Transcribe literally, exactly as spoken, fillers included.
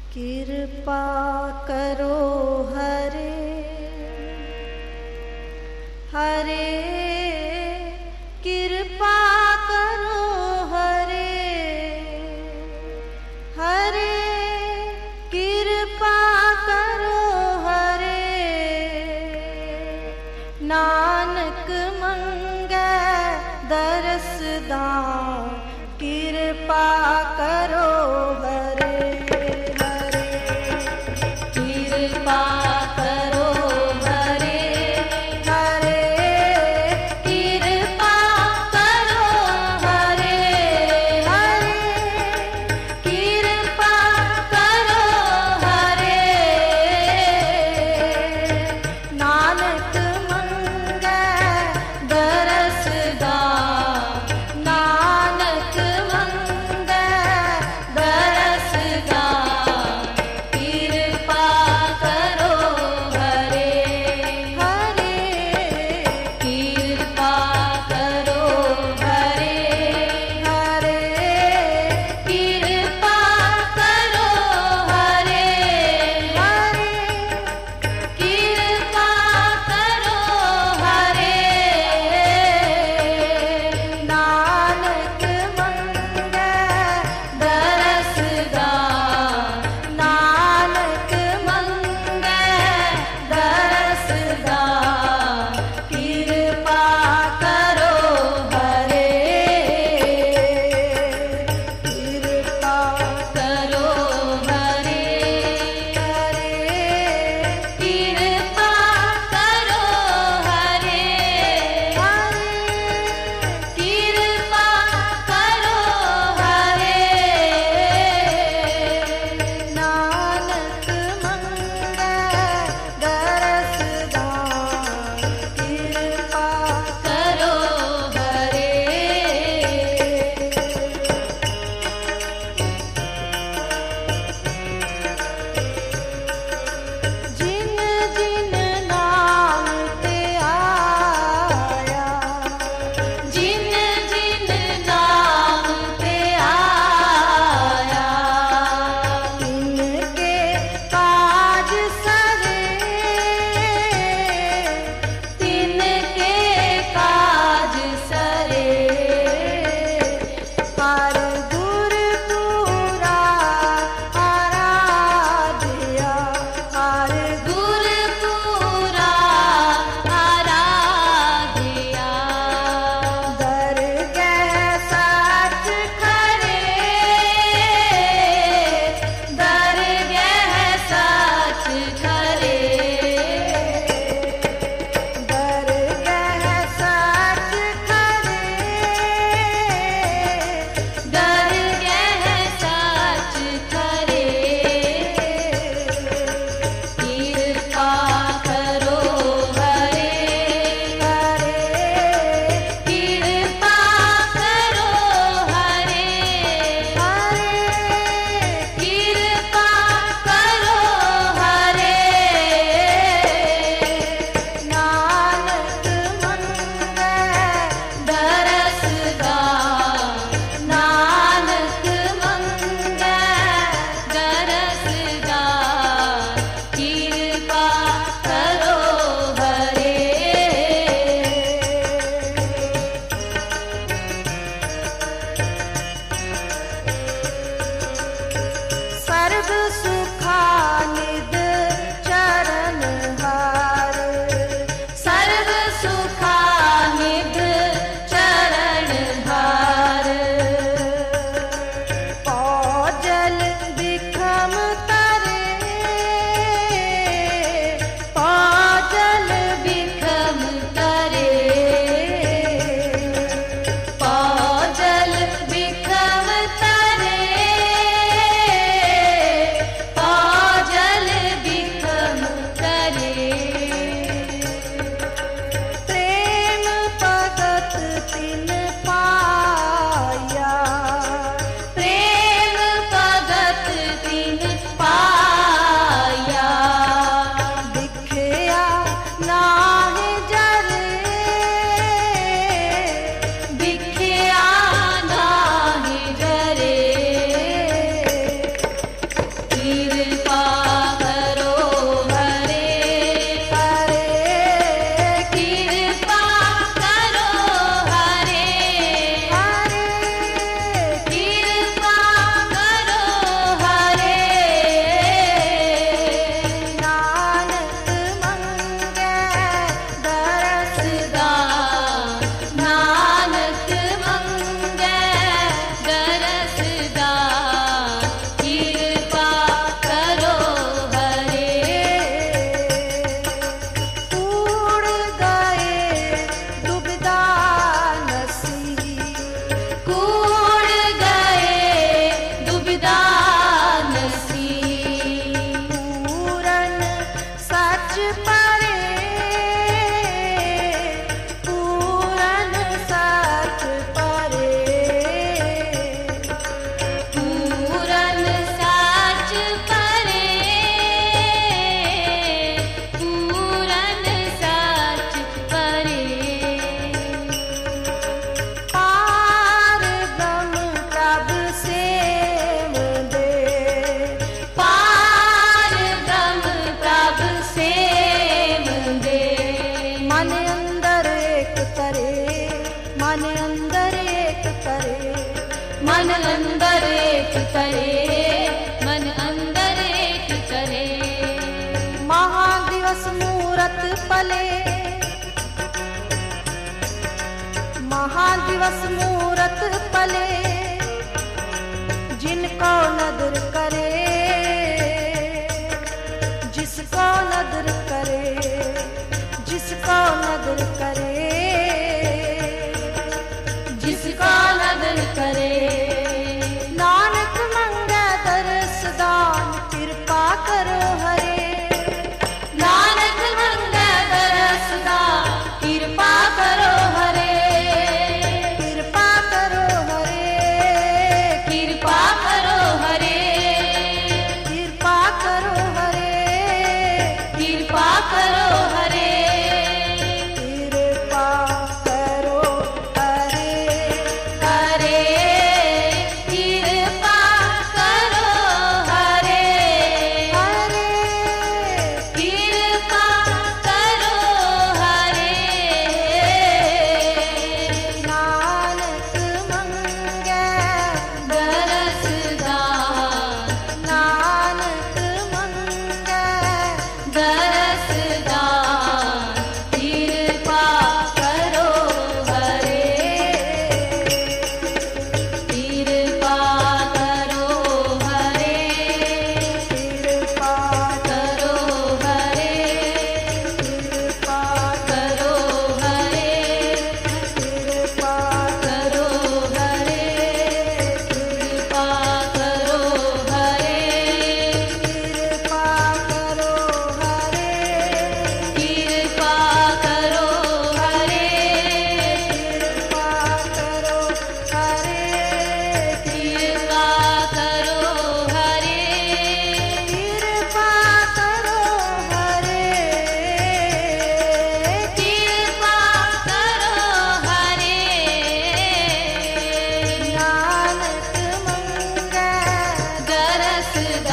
कृपा करो हरे हरे, कृपा करो हरे हरे, कृपा करो हरे। नानक मंगै दरस दान, कृपा करो हरे हरे, कृपा करो हरे हरे, कृपा करो हरे हरे, कृपा करो हरे। नानक मंगै दरस दान, नानक मंगै दरस दान, कृपा करो हरे हरे, कृपा करो हरे हरे, कृपा करो हरे हरे, कृपा करो हरे। नानक मंगै दरस दान, नानक मंगै दरस दान, कृपा करो हरे, कृपा करो हरे हरे, कृपा करो हरे हरे, कृपा करो हरे। नानक मंगै दरस दान, कृपा करो हरे। जिन जिन नाम ते आया, जिन जिन नाम ते आया, तिनके काज सरे, तिनके काज सरे। हर गुर पूरा आराध्या, हर गुर पूरा आराध्या। दरगह सच खरे, दरगह सच खरे, दरगह सच खरे, दरगह सच खरे। कृपा करो हरे हरे, कृपा करो हरे हरे, कृपा करो हरे। नानक मंगै दरस दान, नानक मंगै दरस दान, कृपा करो हरे। सर्व सुखानिद चरण हार, सर्व सुखानिद चरण हार। पौजल बिखम तरे, पौजल बिखम तरे, पौजल बिखम तरे, पौजल पले, महादिवस मूरत पले, जिनको नदर करे, जिसको नदर करे, जिसको नदर करे, जिसको नदर करे। नानक मंगे दरस दान, कृपा करो हरे। नानक मंगे दरस दान, कृपा करो हरे। कृपा करो हरे, कृपा करो हरे, कृपा करो हरे, कृपा करो हरे, कृपा करो हरे, हरे कृपा करो हरे, हरे कृपा करो हरे। नानक मंगे दरस दान, नानक मंगे दरस दान, कृपा करो हरे, कृपा करो हरे, कृपा करो हरे, कृपा करो हरे, कृपा करो हरे, कृपा करो हरे, कृपा करो हरे, कृपा करो हरे, कृपा करो हरे, कृपा करो हरे, कृपा करो हरे, कृपा करो हरे। नानक मंगे दरस